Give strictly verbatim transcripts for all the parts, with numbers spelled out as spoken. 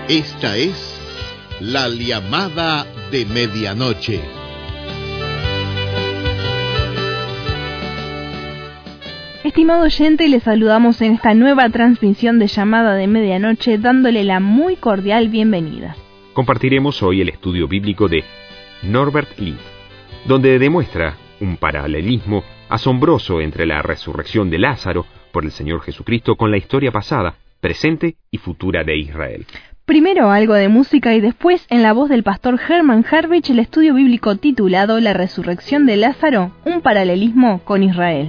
Esta es la llamada de medianoche. Estimado oyente, le saludamos en esta nueva transmisión de Llamada de Medianoche, dándole la muy cordial bienvenida. Compartiremos hoy el estudio bíblico de Norbert Lee, donde demuestra un paralelismo asombroso entre la resurrección de Lázaro por el Señor Jesucristo con la historia pasada, presente y futura de Israel. Primero algo de música y después, en la voz del pastor Herman Harvich, el estudio bíblico titulado La resurrección de Lázaro, un paralelismo con Israel.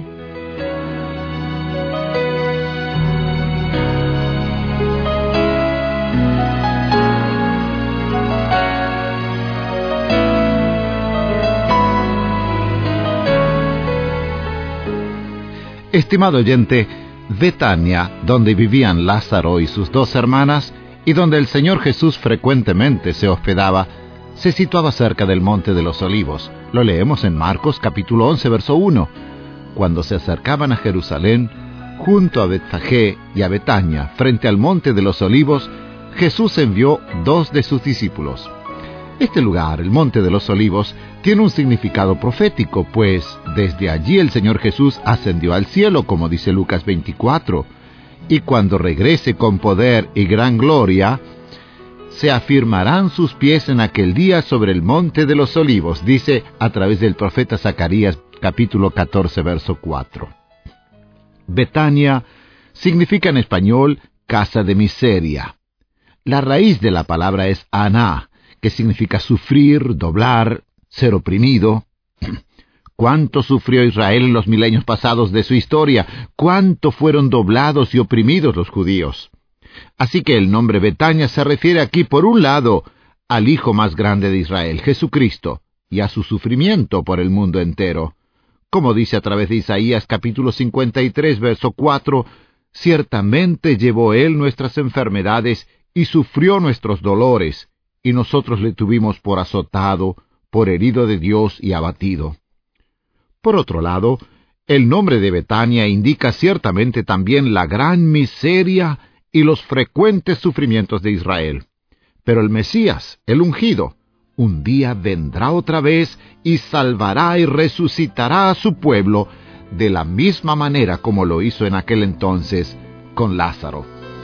Estimado oyente, Betania, donde vivían Lázaro y sus dos hermanas, y donde el Señor Jesús frecuentemente se hospedaba, se situaba cerca del Monte de los Olivos. Lo leemos en Marcos capítulo once, verso uno. Cuando se acercaban a Jerusalén, junto a Betfagé y a Betania, frente al Monte de los Olivos, Jesús envió dos de sus discípulos. Este lugar, el Monte de los Olivos, tiene un significado profético, pues desde allí el Señor Jesús ascendió al cielo, como dice Lucas veinticuatro, y cuando regrese con poder y gran gloria, se afirmarán sus pies en aquel día sobre el Monte de los Olivos, dice a través del profeta Zacarías, capítulo catorce, verso cuatro. Betania significa en español casa de miseria. La raíz de la palabra es aná, que significa sufrir, doblar, ser oprimido. ¿Cuánto sufrió Israel en los milenios pasados de su historia? ¿Cuánto fueron doblados y oprimidos los judíos? Así que el nombre Betania se refiere aquí, por un lado, al hijo más grande de Israel, Jesucristo, y a su sufrimiento por el mundo entero. Como dice a través de Isaías capítulo cincuenta y tres, verso cuatro, «Ciertamente llevó él nuestras enfermedades y sufrió nuestros dolores, y nosotros le tuvimos por azotado, por herido de Dios y abatido». Por otro lado, el nombre de Betania indica ciertamente también la gran miseria y los frecuentes sufrimientos de Israel. Pero el Mesías, el ungido, un día vendrá otra vez y salvará y resucitará a su pueblo de la misma manera como lo hizo en aquel entonces con Lázaro.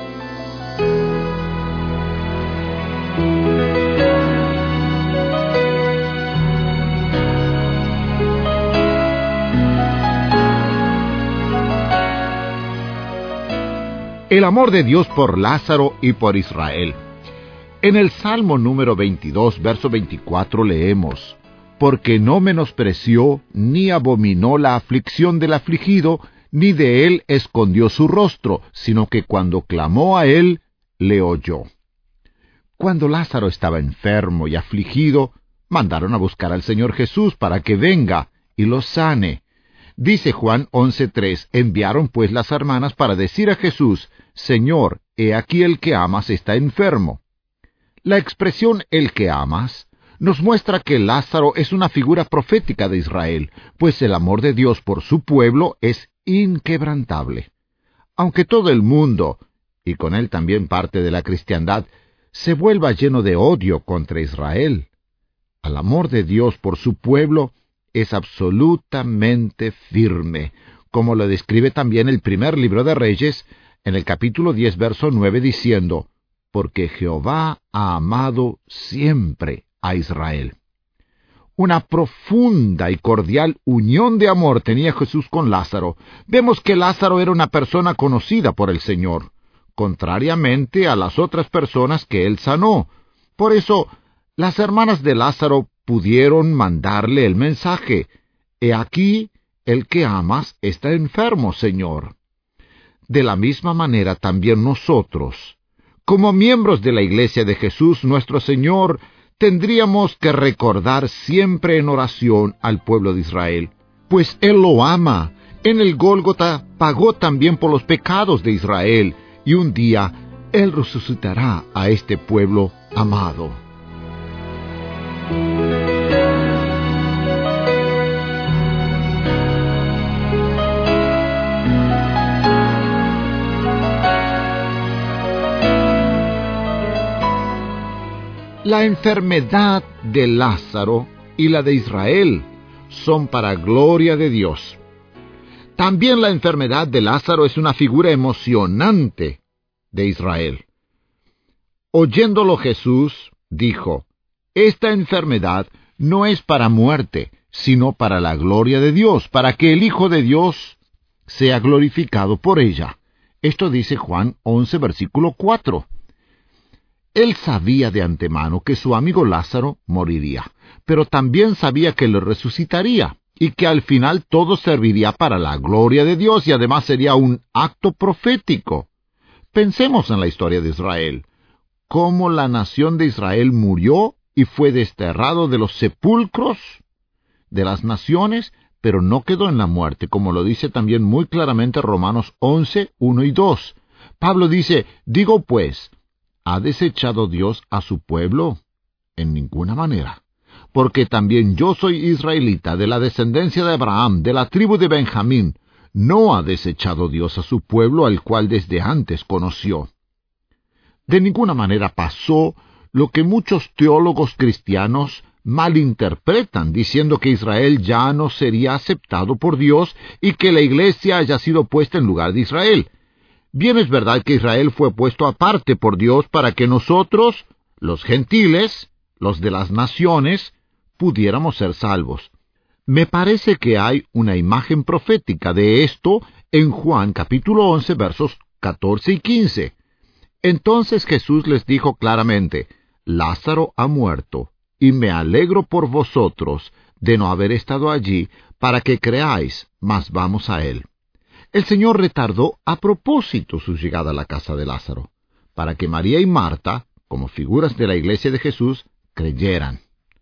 El amor de Dios por Lázaro y por Israel. En el Salmo número veintidós, verso veinticuatro, leemos: «Porque no menospreció ni abominó la aflicción del afligido, ni de él escondió su rostro, sino que cuando clamó a él, le oyó». Cuando Lázaro estaba enfermo y afligido, mandaron a buscar al Señor Jesús para que venga y lo sane. Dice Juan once tres, «Enviaron pues las hermanas para decir a Jesús: Señor, he aquí el que amas está enfermo». La expresión «el que amas» nos muestra que Lázaro es una figura profética de Israel, pues el amor de Dios por su pueblo es inquebrantable. Aunque todo el mundo, y con él también parte de la cristiandad, se vuelva lleno de odio contra Israel, el amor de Dios por su pueblo es absolutamente firme, como lo describe también el primer libro de Reyes, en el capítulo diez, verso nueve, diciendo: «Porque Jehová ha amado siempre a Israel». Una profunda y cordial unión de amor tenía Jesús con Lázaro. Vemos que Lázaro era una persona conocida por el Señor, contrariamente a las otras personas que él sanó. Por eso, las hermanas de Lázaro pudieron mandarle el mensaje: «He aquí, el que amas está enfermo, Señor». De la misma manera también nosotros, como miembros de la Iglesia de Jesús nuestro Señor, tendríamos que recordar siempre en oración al pueblo de Israel, pues Él lo ama. En el Gólgota pagó también por los pecados de Israel, y un día Él resucitará a este pueblo amado. La enfermedad de Lázaro y la de Israel son para gloria de Dios. También la enfermedad de Lázaro es una figura emocionante de Israel. Oyéndolo Jesús, dijo, esta enfermedad no es para muerte, sino para la gloria de Dios, para que el Hijo de Dios sea glorificado por ella. Esto dice Juan once, versículo cuatro. Él sabía de antemano que su amigo Lázaro moriría, pero también sabía que lo resucitaría, y que al final todo serviría para la gloria de Dios y además sería un acto profético. Pensemos en la historia de Israel, cómo la nación de Israel murió y fue desterrado de los sepulcros de las naciones, pero no quedó en la muerte, como lo dice también muy claramente Romanos once, uno y dos. Pablo dice, digo pues, ¿ha desechado Dios a su pueblo? En ninguna manera. Porque también yo soy israelita, de la descendencia de Abraham, de la tribu de Benjamín. No ha desechado Dios a su pueblo, al cual desde antes conoció. De ninguna manera pasó lo que muchos teólogos cristianos malinterpretan, diciendo que Israel ya no sería aceptado por Dios y que la iglesia haya sido puesta en lugar de Israel. Bien es verdad que Israel fue puesto aparte por Dios para que nosotros, los gentiles, los de las naciones, pudiéramos ser salvos. Me parece que hay una imagen profética de esto en Juan capítulo once, versos catorce y quince. Entonces Jesús les dijo claramente, Lázaro ha muerto, y me alegro por vosotros de no haber estado allí, para que creáis, mas vamos a él. El Señor retardó a propósito su llegada a la casa de Lázaro, para que María y Marta, como figuras de la iglesia de Jesús, creyeran.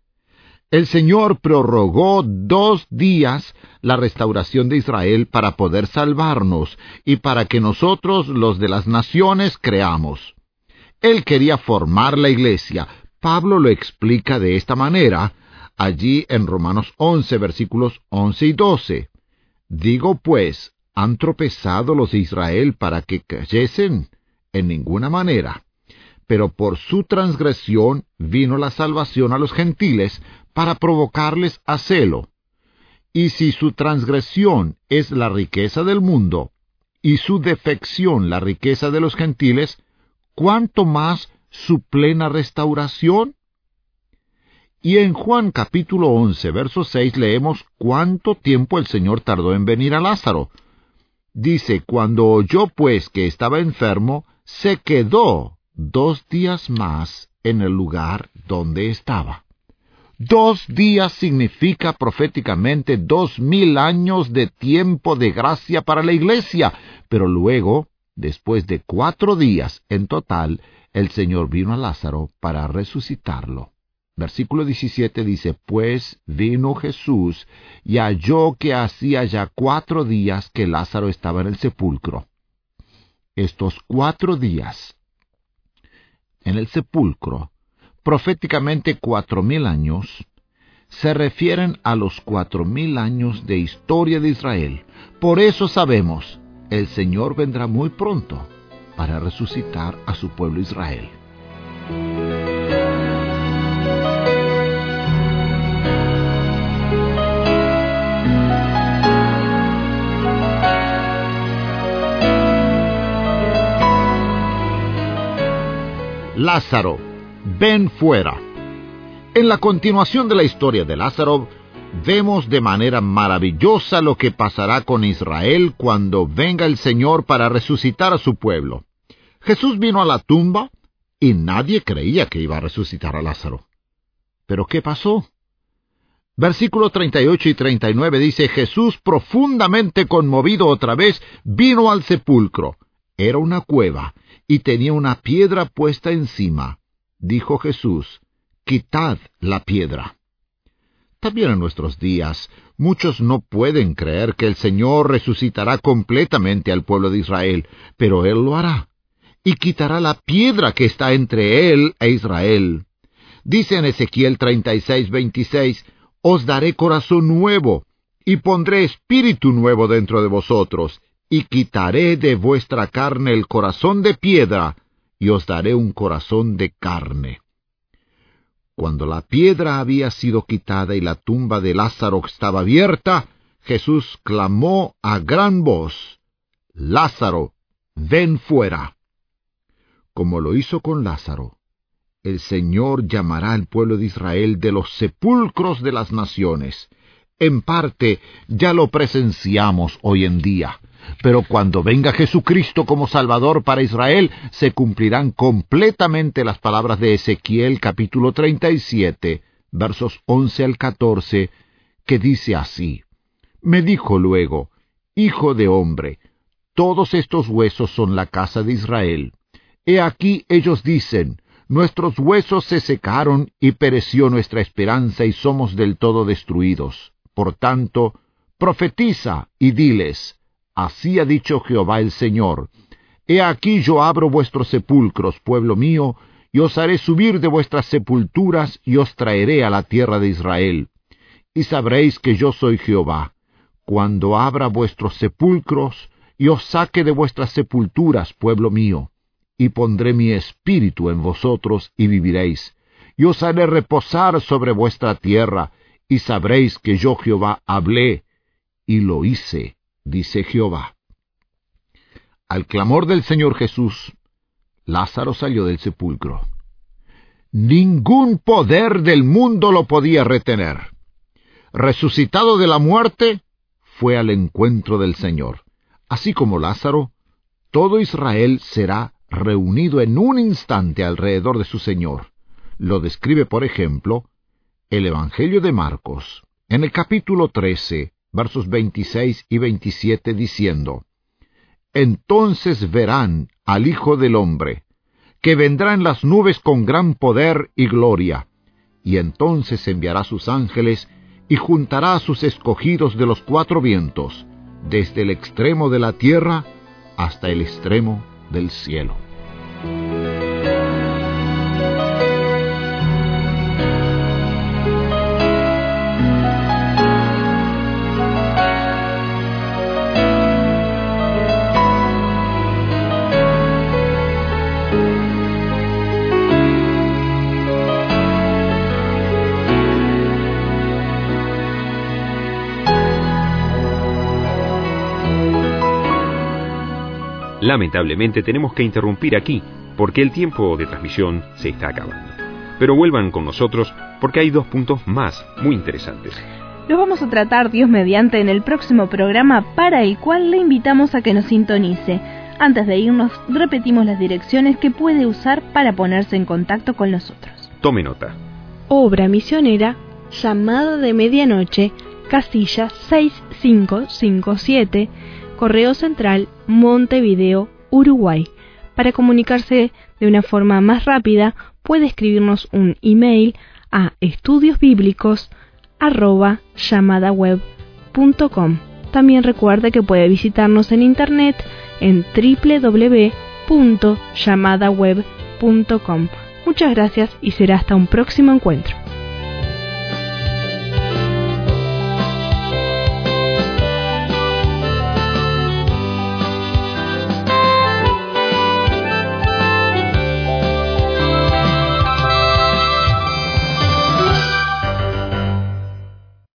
El Señor prorrogó dos días la restauración de Israel para poder salvarnos y para que nosotros, los de las naciones, creamos. Él quería formar la iglesia. Pablo lo explica de esta manera, allí en Romanos once, versículos once y doce. Digo pues, ¿han tropezado los de Israel para que cayesen? En ninguna manera. Pero por su transgresión vino la salvación a los gentiles para provocarles a celo. Y si su transgresión es la riqueza del mundo, y su defección la riqueza de los gentiles, ¿cuánto más su plena restauración? Y en Juan capítulo once, verso seis, leemos cuánto tiempo el Señor tardó en venir a Lázaro. Dice, cuando oyó pues que estaba enfermo, se quedó dos días más en el lugar donde estaba. Dos días significa proféticamente dos mil años de tiempo de gracia para la iglesia, pero luego, después de cuatro días en total, el Señor vino a Lázaro para resucitarlo. Versículo diecisiete dice, pues vino Jesús y halló que hacía ya cuatro días que Lázaro estaba en el sepulcro. Estos cuatro días en el sepulcro, proféticamente cuatro mil años, se refieren a los cuatro mil años de historia de Israel. Por eso sabemos, el Señor vendrá muy pronto para resucitar a su pueblo Israel. Lázaro, ven fuera. En la continuación de la historia de Lázaro, vemos de manera maravillosa lo que pasará con Israel cuando venga el Señor para resucitar a su pueblo. Jesús vino a la tumba y nadie creía que iba a resucitar a Lázaro. ¿Pero qué pasó? Versículos treinta y ocho y treinta y nueve dice, Jesús, profundamente conmovido otra vez, vino al sepulcro. Era una cueva y tenía una piedra puesta encima. Dijo Jesús, quitad la piedra. También en nuestros días, muchos no pueden creer que el Señor resucitará completamente al pueblo de Israel, pero Él lo hará, y quitará la piedra que está entre Él e Israel. Dice en Ezequiel treinta y seis, veintiséis, os daré corazón nuevo, y pondré espíritu nuevo dentro de vosotros, y quitaré de vuestra carne el corazón de piedra, y os daré un corazón de carne. Cuando la piedra había sido quitada y la tumba de Lázaro estaba abierta, Jesús clamó a gran voz: «Lázaro, ven fuera». Como lo hizo con Lázaro, el Señor llamará al pueblo de Israel de los sepulcros de las naciones. En parte ya lo presenciamos hoy en día, pero cuando venga Jesucristo como Salvador para Israel, se cumplirán completamente las palabras de Ezequiel capítulo treinta y siete, versos once al catorce, que dice así: «Me dijo luego: Hijo de hombre, todos estos huesos son la casa de Israel. He aquí ellos dicen: nuestros huesos se secaron y pereció nuestra esperanza y somos del todo destruidos. Por tanto, profetiza y diles: así ha dicho Jehová el Señor: he aquí yo abro vuestros sepulcros, pueblo mío, y os haré subir de vuestras sepulturas y os traeré a la tierra de Israel. Y sabréis que yo soy Jehová, cuando abra vuestros sepulcros y os saque de vuestras sepulturas, pueblo mío, y pondré mi espíritu en vosotros y viviréis, y os haré reposar sobre vuestra tierra, y sabréis que yo Jehová hablé y lo hice, dice Jehová». Al clamor del Señor Jesús, Lázaro salió del sepulcro. Ningún poder del mundo lo podía retener. Resucitado de la muerte, fue al encuentro del Señor. Así como Lázaro, todo Israel será reunido en un instante alrededor de su Señor. Lo describe, por ejemplo, el Evangelio de Marcos, en el capítulo trece, versos veintiséis y veintisiete, diciendo: «Entonces verán al Hijo del Hombre, que vendrá en las nubes con gran poder y gloria, y entonces enviará sus ángeles y juntará a sus escogidos de los cuatro vientos, desde el extremo de la tierra hasta el extremo del cielo». Lamentablemente tenemos que interrumpir aquí, porque el tiempo de transmisión se está acabando. Pero vuelvan con nosotros, porque hay dos puntos más muy interesantes. Los vamos a tratar, Dios mediante, en el próximo programa, para el cual le invitamos a que nos sintonice. Antes de irnos, repetimos las direcciones que puede usar para ponerse en contacto con nosotros. Tome nota. Obra misionera, Llamada de Medianoche, casilla seis cinco cinco siete, Correo Central, Montevideo, Uruguay. Para comunicarse de una forma más rápida, puede escribirnos un email a estudiosbíblicos arroba llamadaweb punto com. También recuerde que puede visitarnos en internet en doble u doble u doble u punto llamadaweb punto com. Muchas gracias y será hasta un próximo encuentro.